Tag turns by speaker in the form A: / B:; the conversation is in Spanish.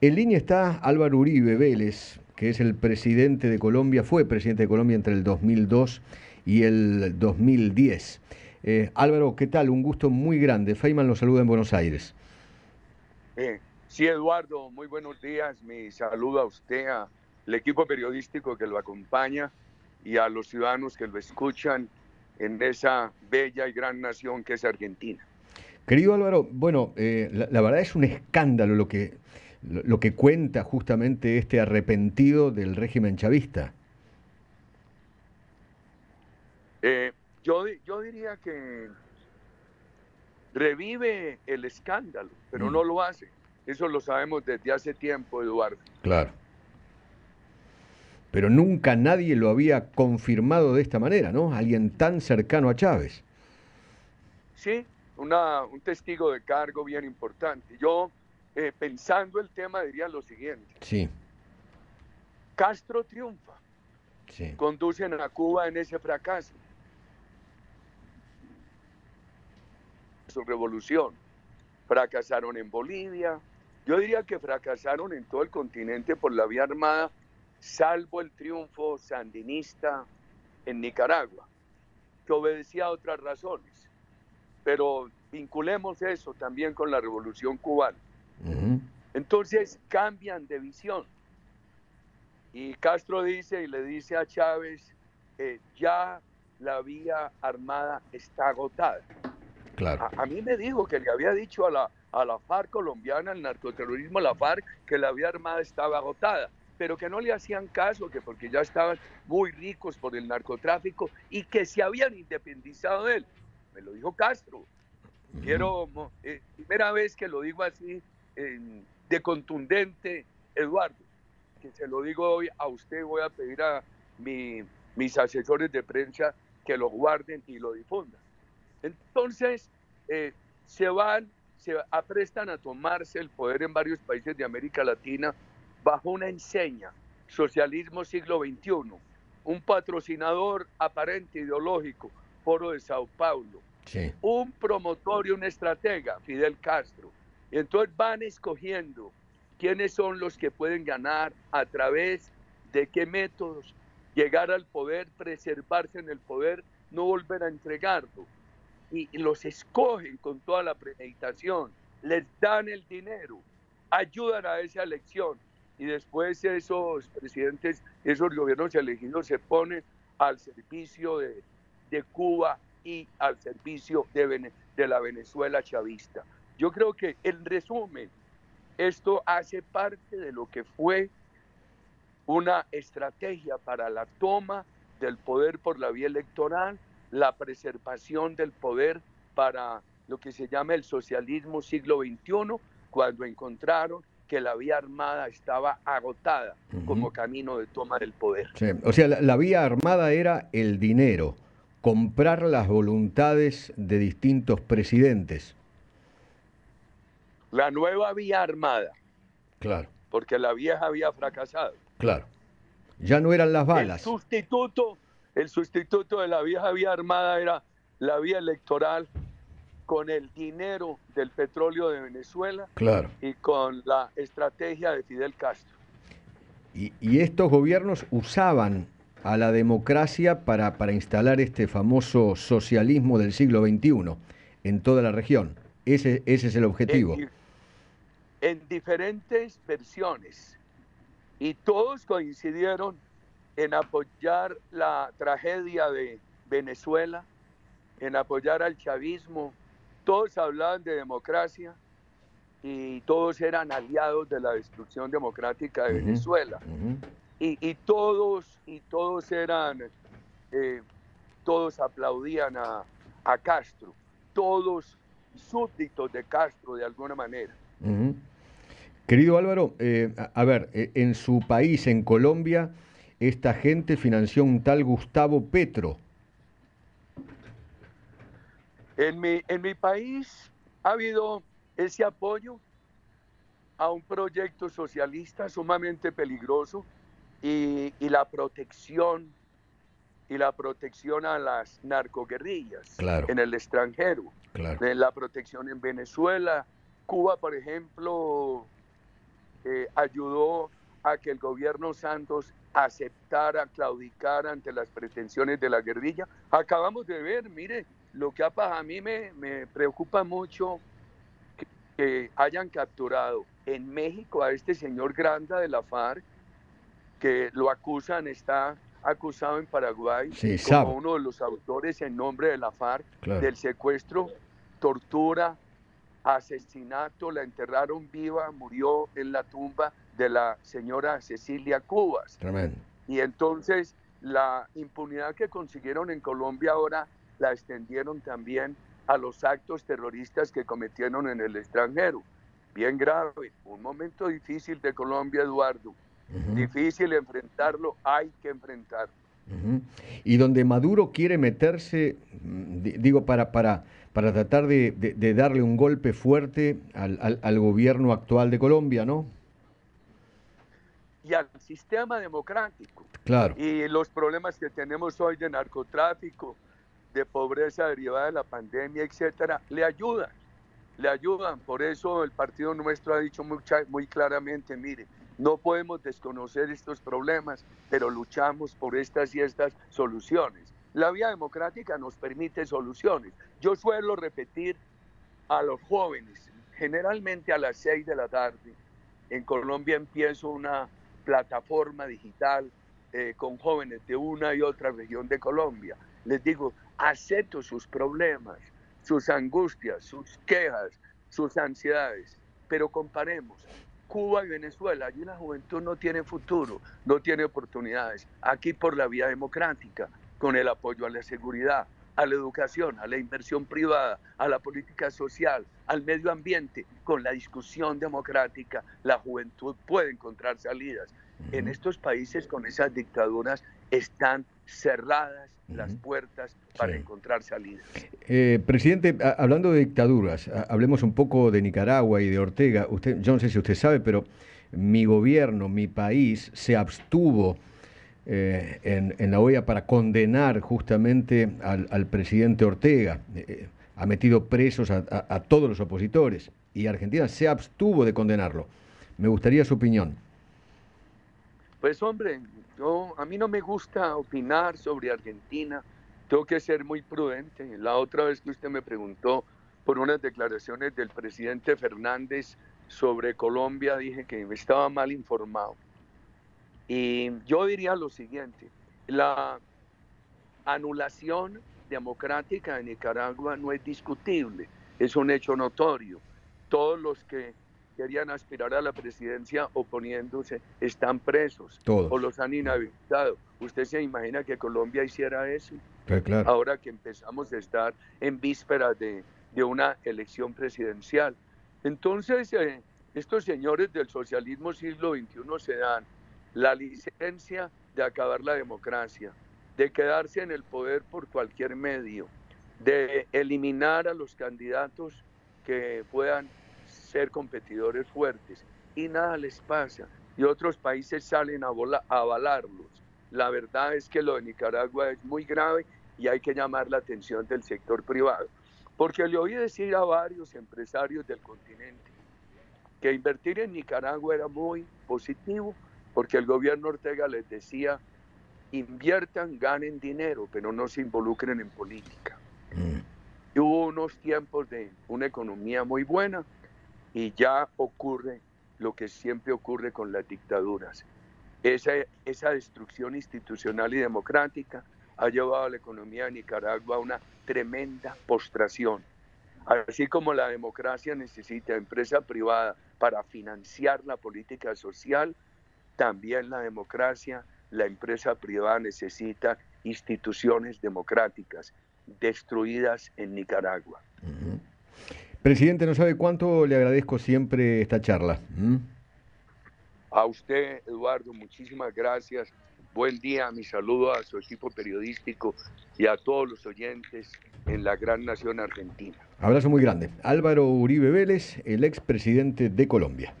A: En línea está Álvaro Uribe Vélez, que es el presidente de Colombia, fue presidente de Colombia entre el 2002 y el 2010. Álvaro, ¿qué tal? Un gusto muy grande. Feynman lo saluda en Buenos Aires.
B: Sí, Eduardo, muy buenos días. Mi saludo a usted, al equipo periodístico que lo acompaña y a los ciudadanos que lo escuchan en esa bella y gran nación que es Argentina.
A: Querido Álvaro, bueno, la verdad es un escándalo lo que cuenta justamente este arrepentido del régimen chavista.
B: Yo diría que revive el escándalo, pero
A: Mm,
B: no lo hace. Eso lo sabemos desde hace tiempo, Eduardo.
A: claro. Pero nunca nadie lo había confirmado de esta manera, ¿no? Alguien tan cercano a Chávez.
B: Sí, un testigo de cargo bien importante. Yo, pensando el tema, diría lo siguiente.
A: Sí,
B: Castro triunfa,
A: sí.
B: conducen a Cuba en ese fracaso, su revolución. Fracasaron en Bolivia, yo diría que fracasaron en todo el continente por la vía armada, salvo el triunfo sandinista en Nicaragua, que obedecía a otras razones. Pero vinculemos eso también con la revolución cubana.
A: Ujú.
B: Entonces cambian de visión. Y Castro dice y le dice a Chávez, ya la vía armada está agotada.
A: Claro.
B: A mí me dijo que le había dicho a la FARC colombiana, al narcoterrorismo, a la FARC, que la vía armada estaba agotada, pero que no le hacían caso, que porque ya estaban muy ricos por el narcotráfico y que se habían independizado de él. Me lo dijo Castro.
A: Ujú.
B: Quiero, primera vez que lo digo así, de contundente, Eduardo, que se lo digo hoy a usted, voy a pedir a mis asesores de prensa que lo guarden y lo difundan. Entonces, eh, se aprestan a tomarse el poder en varios países de América Latina bajo una enseña, socialismo siglo XXI, un patrocinador aparente ideológico, Foro de Sao Paulo,
A: Sí.
B: un promotor y un estratega, Fidel Castro. Y entonces van escogiendo quiénes son los que pueden ganar, a través de qué métodos, llegar al poder, preservarse en el poder, no volver a entregarlo. Y los escogen con toda la premeditación, les dan el dinero, ayudan a esa elección y después esos presidentes, esos gobiernos elegidos se ponen al servicio de Cuba y al servicio de la Venezuela chavista. Yo creo que, en resumen, esto hace parte de lo que fue una estrategia para la toma del poder por la vía electoral, la preservación del poder para lo que se llama el socialismo siglo XXI, cuando encontraron que la vía armada estaba agotada
A: Ujú.
B: como camino de toma del poder.
A: Sí. O sea, la vía armada era el dinero, comprar las voluntades de distintos presidentes.
B: La nueva vía armada,
A: Claro,
B: porque la vieja había fracasado.
A: claro. Ya no eran las
B: El
A: balas.
B: sustituto, el sustituto de la vieja vía armada era la vía electoral, con el dinero del petróleo de Venezuela
A: Claro.
B: y con la estrategia de Fidel Castro.
A: Y estos gobiernos usaban a la democracia para instalar este famoso socialismo del siglo XXI en toda la región. Ese es el
B: En,
A: objetivo.
B: en diferentes versiones. Y todos coincidieron en apoyar la tragedia de Venezuela, en apoyar al chavismo. Todos hablaban de democracia y todos eran aliados de la destrucción democrática de
A: Ujú,
B: Venezuela.
A: ujú.
B: Y todos eran, eh, todos aplaudían a Castro, todos súbditos de Castro de alguna manera.
A: Ujú. Querido Álvaro, a ver, en su país, en Colombia, esta gente financió un tal Gustavo Petro.
B: En mi país ha habido ese apoyo a un proyecto socialista sumamente peligroso, y la protección a las narcoguerrillas
A: Claro,
B: en el extranjero,
A: claro.
B: la protección en Venezuela, Cuba, por ejemplo. ayudó a que el gobierno Santos aceptara, claudicara ante las pretensiones de la guerrilla. Acabamos de ver, mire, lo que ha pasado, a mí me preocupa mucho que hayan capturado en México a este señor Granda de la FARC, que lo acusan, está acusado en Paraguay
A: Sí,
B: como
A: Saab.
B: uno de los autores en nombre de la FARC
A: Claro.
B: del secuestro, tortura, asesinato. La enterraron viva, murió en la tumba de la señora Cecilia Cubas.
A: Tremendo.
B: Y entonces la impunidad que consiguieron en Colombia ahora la extendieron también a los actos terroristas que cometieron en el extranjero. Bien grave, un momento difícil de Colombia, Eduardo. Difícil enfrentarlo, hay que enfrentarlo.
A: Y donde Maduro quiere meterse, digo, para tratar de darle un golpe fuerte al gobierno actual de Colombia, ¿no?
B: Y al sistema democrático.
A: Claro.
B: Y los problemas que tenemos hoy de narcotráfico, de pobreza derivada de la pandemia, etcétera, le ayudan. Por eso el partido nuestro ha dicho muy claramente, mire, no podemos desconocer estos problemas, pero luchamos por estas y estas soluciones. La vía democrática nos permite soluciones. Yo suelo repetir a los jóvenes, generalmente a las 6 de la tarde, en Colombia empiezo una plataforma digital con jóvenes de una y otra región de Colombia. Les digo, acepto sus problemas, sus angustias, sus quejas, sus ansiedades, pero comparemos Cuba y Venezuela. Allí la juventud no tiene futuro, no tiene oportunidades. Aquí por la vía democrática, con el apoyo a la seguridad, a la educación, a la inversión privada, a la política social, al medio ambiente, con la discusión democrática, la juventud puede encontrar salidas. En estos países con esas dictaduras están cerradas las puertas para encontrar salidas.
A: Presidente, hablando de dictaduras, hablemos un poco de Nicaragua y de Ortega. Yo no sé si usted sabe, pero mi gobierno, mi país, se abstuvo en la OEA para condenar justamente al presidente Ortega. Ha metido presos a todos los opositores y Argentina se abstuvo de condenarlo. Me gustaría su opinión.
B: Pues hombre, a mí no me gusta opinar sobre Argentina, tengo que ser muy prudente. La otra vez que usted me preguntó por unas declaraciones del presidente Fernández sobre Colombia, dije que estaba mal informado. Y yo diría lo siguiente, la anulación democrática de Nicaragua no es discutible, es un hecho notorio. Todos los que querían aspirar a la presidencia oponiéndose están presos.
A: Todos.
B: O los han inhabilitado. ¿Usted se imagina que Colombia hiciera eso?
A: Claro.
B: Ahora que empezamos a estar en vísperas de una elección presidencial. Entonces, estos señores del socialismo siglo XXI se dan la licencia de acabar la democracia, de quedarse en el poder por cualquier medio, de eliminar a los candidatos que puedan ser competidores fuertes, y nada les pasa, y otros países salen a avalarlos. La verdad es que lo de Nicaragua es muy grave y hay que llamar la atención del sector privado, porque le oí decir a varios empresarios del continente que invertir en Nicaragua era muy positivo, porque el gobierno Ortega les decía, inviertan, ganen dinero, pero no se involucren en política. Y hubo unos tiempos de una economía muy buena, y ya ocurre lo que siempre ocurre con las dictaduras. Esa destrucción institucional y democrática ha llevado a la economía de Nicaragua a una tremenda postración. Así como la democracia necesita empresa privada para financiar la política social, también la democracia, la empresa privada necesita instituciones democráticas destruidas en Nicaragua.
A: Presidente, no sabe cuánto le agradezco siempre esta charla.
B: A usted, Eduardo, muchísimas gracias. Buen día, mi saludo a su equipo periodístico y a todos los oyentes en la gran nación argentina.
A: Abrazo muy grande. Álvaro Uribe Vélez, el expresidente de Colombia.